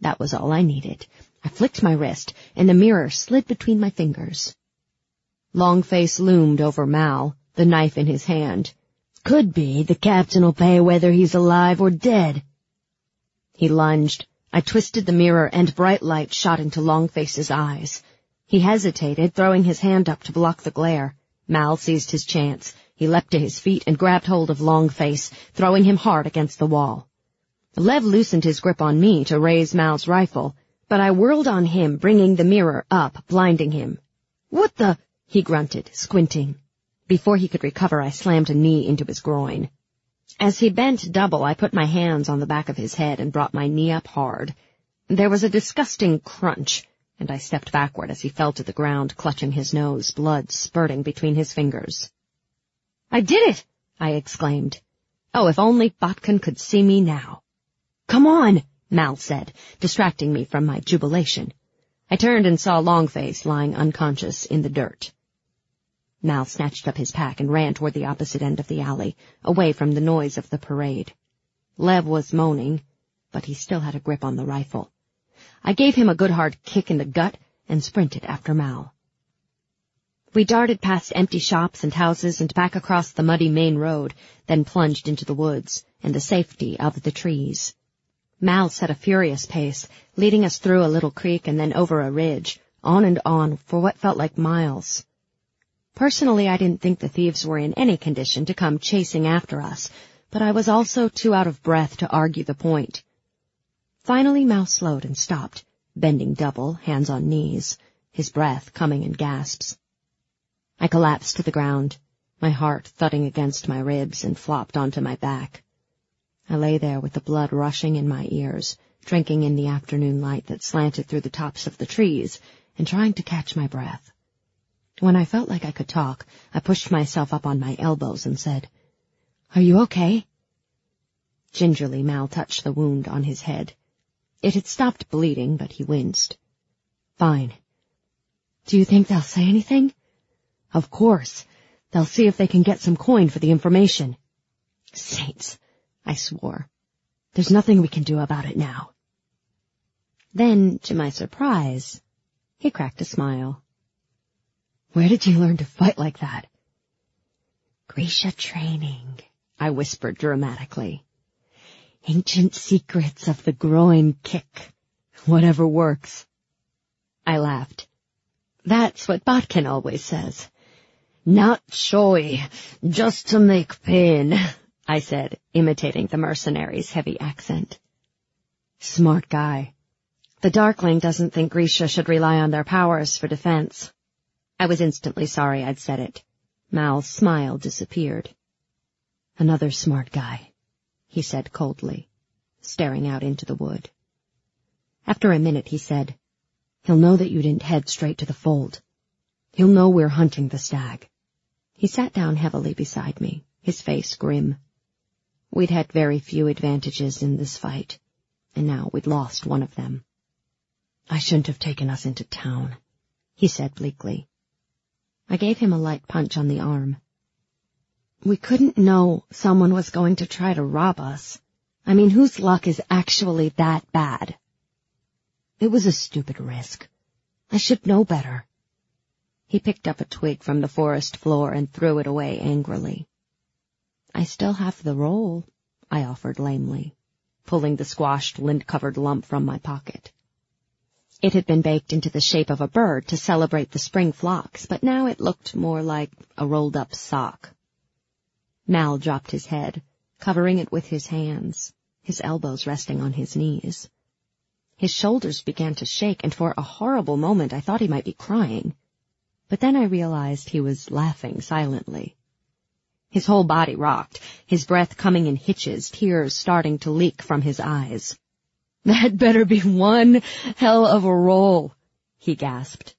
That was all I needed. I flicked my wrist, and the mirror slid between my fingers. Longface loomed over Mal, the knife in his hand. "Could be the captain'll pay whether he's alive or dead." He lunged. I twisted the mirror, and bright light shot into Longface's eyes. He hesitated, throwing his hand up to block the glare. Mal seized his chance. He leapt to his feet and grabbed hold of Longface, throwing him hard against the wall. Lev loosened his grip on me to raise Mal's rifle, but I whirled on him, bringing the mirror up, blinding him. "What the—" he grunted, squinting. Before he could recover, I slammed a knee into his groin. As he bent double, I put my hands on the back of his head and brought my knee up hard. There was a disgusting crunch, and I stepped backward as he fell to the ground, clutching his nose, blood spurting between his fingers. "I did it!" I exclaimed. Oh, if only Botkin could see me now. "Come on," Mal said, distracting me from my jubilation. I turned and saw Longface lying unconscious in the dirt. Mal snatched up his pack and ran toward the opposite end of the alley, away from the noise of the parade. Lev was moaning, but he still had a grip on the rifle. I gave him a good hard kick in the gut and sprinted after Mal. We darted past empty shops and houses and back across the muddy main road, then plunged into the woods and the safety of the trees. Mal set a furious pace, leading us through a little creek and then over a ridge, on and on for what felt like miles. Personally, I didn't think the thieves were in any condition to come chasing after us, but I was also too out of breath to argue the point. Finally, Mal slowed and stopped, bending double, hands on knees, his breath coming in gasps. I collapsed to the ground, my heart thudding against my ribs, and flopped onto my back. I lay there with the blood rushing in my ears, drinking in the afternoon light that slanted through the tops of the trees, and trying to catch my breath. When I felt like I could talk, I pushed myself up on my elbows and said, "Are you okay?" Gingerly, Mal touched the wound on his head. It had stopped bleeding, but he winced. "Fine. Do you think they'll say anything?" "Of course. They'll see if they can get some coin for the information." "Saints," I swore. "There's nothing we can do about it now." Then, to my surprise, he cracked a smile. "Where did you learn to fight like that?" "Grisha training," I whispered dramatically. "Ancient secrets of the groin kick. Whatever works." I laughed. "That's what Botkin always says." "Not showy, just to make pain," I said, imitating the mercenary's heavy accent. "Smart guy. The Darkling doesn't think Grisha should rely on their powers for defense." I was instantly sorry I'd said it. Mal's smile disappeared. "Another smart guy," he said coldly, staring out into the wood. After a minute he said, "He'll know that you didn't head straight to the fold. He'll know we're hunting the stag." He sat down heavily beside me, his face grim. We'd had very few advantages in this fight, and now we'd lost one of them. "I shouldn't have taken us into town," he said bleakly. I gave him a light punch on the arm. "We couldn't know someone was going to try to rob us. I mean, whose luck is actually that bad? It was a stupid risk. I should know better." He picked up a twig from the forest floor and threw it away angrily. "I still have the roll," I offered lamely, pulling the squashed, lint-covered lump from my pocket. It had been baked into the shape of a bird to celebrate the spring flocks, but now it looked more like a rolled-up sock. Mal dropped his head, covering it with his hands, his elbows resting on his knees. His shoulders began to shake, and for a horrible moment I thought he might be crying. But then I realized he was laughing silently. His whole body rocked, his breath coming in hitches, tears starting to leak from his eyes. "That better be one hell of a roll," he gasped.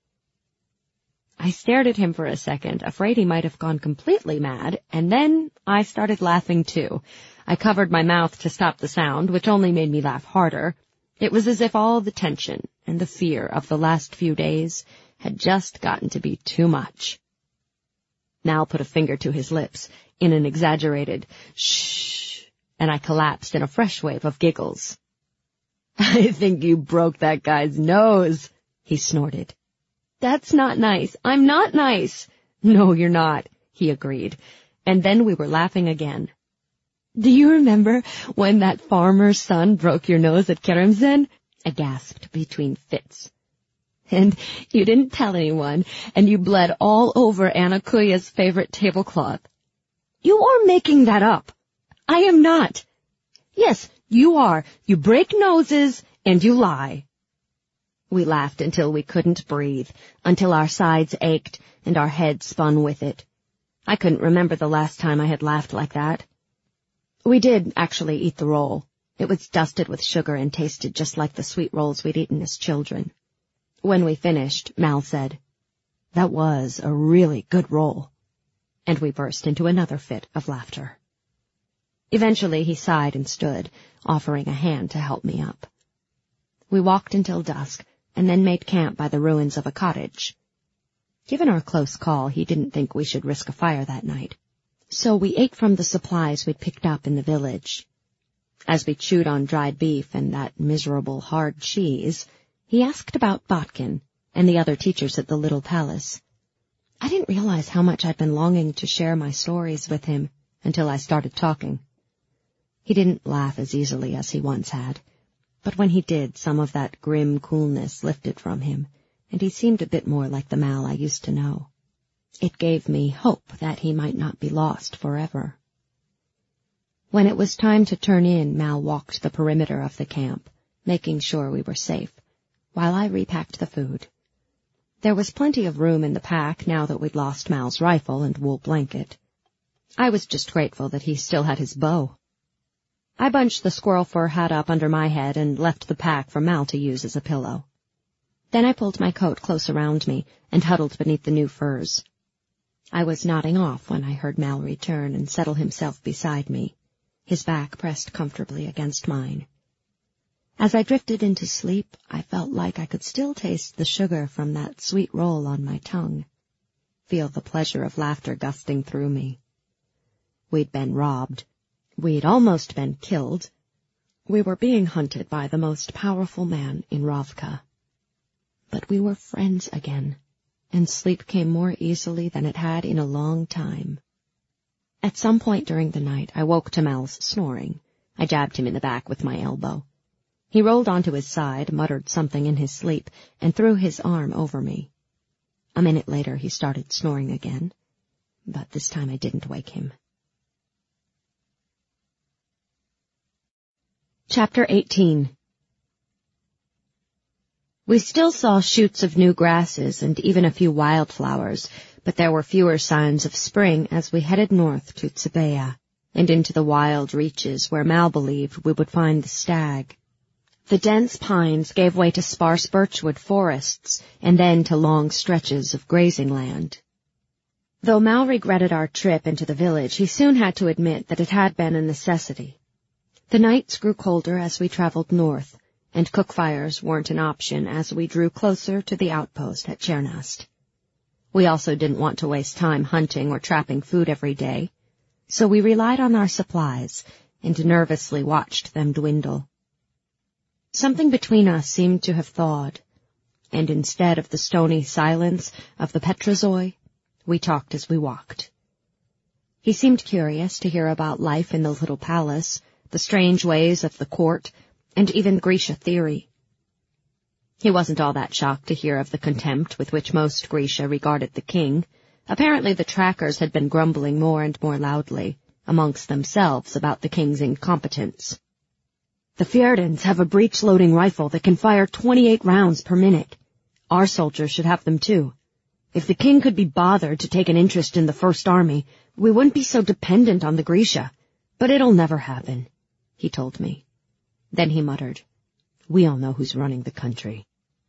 I stared at him for a second, afraid he might have gone completely mad, and then I started laughing too. I covered my mouth to stop the sound, which only made me laugh harder. It was as if all the tension and the fear of the last few days had just gotten to be too much. Mal put a finger to his lips in an exaggerated shh, and I collapsed in a fresh wave of giggles. I think you broke that guy's nose, he snorted. That's not nice. I'm not nice. No, you're not, he agreed. And then we were laughing again. Do you remember when that farmer's son broke your nose at Kerimzen? I gasped between fits. And you didn't tell anyone, and you bled all over Anna Kuya's favorite tablecloth. You are making that up. I am not. Yes, you are. You break noses, and you lie. We laughed until we couldn't breathe, until our sides ached, and our heads spun with it. I couldn't remember the last time I had laughed like that. We did actually eat the roll. It was dusted with sugar and tasted just like the sweet rolls we'd eaten as children. When we finished, Mal said, "That was a really good roll." And we burst into another fit of laughter. Eventually he sighed and stood, offering a hand to help me up. We walked until dusk, and then made camp by the ruins of a cottage. Given our close call, he didn't think we should risk a fire that night. So we ate from the supplies we'd picked up in the village. As we chewed on dried beef and that miserable hard cheese, he asked about Botkin and the other teachers at the little palace. I didn't realize how much I'd been longing to share my stories with him until I started talking. He didn't laugh as easily as he once had, but when he did, some of that grim coolness lifted from him, and he seemed a bit more like the Mal I used to know. It gave me hope that he might not be lost forever. When it was time to turn in, Mal walked the perimeter of the camp, making sure we were safe, while I repacked the food. There was plenty of room in the pack now that we'd lost Mal's rifle and wool blanket. I was just grateful that he still had his bow. I bunched the squirrel fur hat up under my head and left the pack for Mal to use as a pillow. Then I pulled my coat close around me and huddled beneath the new furs. I was nodding off when I heard Mal return and settle himself beside me, his back pressed comfortably against mine. As I drifted into sleep, I felt like I could still taste the sugar from that sweet roll on my tongue, feel the pleasure of laughter gusting through me. We'd been robbed. We'd almost been killed. We were being hunted by the most powerful man in Ravka. But we were friends again, and sleep came more easily than it had in a long time. At some point during the night, I woke to Mal's snoring. I jabbed him in the back with my elbow. He rolled onto his side, muttered something in his sleep, and threw his arm over me. A minute later, he started snoring again, but this time I didn't wake him. Chapter eighteen. We still saw shoots of new grasses and even a few wildflowers, but there were fewer signs of spring as we headed north to Tsebeya and into the wild reaches where Mal believed we would find the stag. The dense pines gave way to sparse birchwood forests and then to long stretches of grazing land. Though Mal regretted our trip into the village, he soon had to admit that it had been a necessity. The nights grew colder as we traveled north, and cook fires weren't an option as we drew closer to the outpost at Chernast. We also didn't want to waste time hunting or trapping food every day, so we relied on our supplies and nervously watched them dwindle. Something between us seemed to have thawed, and instead of the stony silence of the Petrozoi, we talked as we walked. He seemed curious to hear about life in the little palace, the strange ways of the court, and even Grisha theory. He wasn't all that shocked to hear of the contempt with which most Grisha regarded the king. Apparently the trackers had been grumbling more and more loudly, amongst themselves, about the king's incompetence. The Fjerdans have a breech-loading rifle that can fire twenty-eight rounds per minute. Our soldiers should have them too. If the king could be bothered to take an interest in the First Army, we wouldn't be so dependent on the Grisha. But it'll never happen, he told me. Then he muttered, "We all know who's running the country."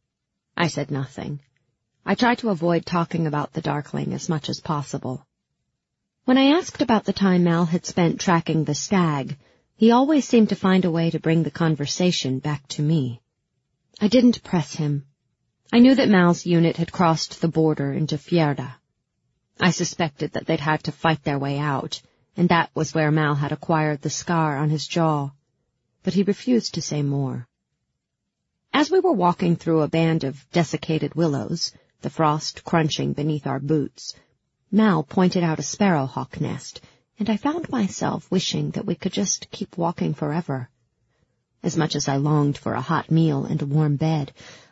I said nothing. I tried to avoid talking about the Darkling as much as possible. When I asked about the time Mal had spent tracking the stag, he always seemed to find a way to bring the conversation back to me. I didn't press him. I knew that Mal's unit had crossed the border into Fjerda. I suspected that they'd had to fight their way out, and that was where Mal had acquired the scar on his jaw. But he refused to say more. As we were walking through a band of desiccated willows, the frost crunching beneath our boots, Mal pointed out a sparrowhawk nest, and I found myself wishing that we could just keep walking forever. As much as I longed for a hot meal and a warm bed,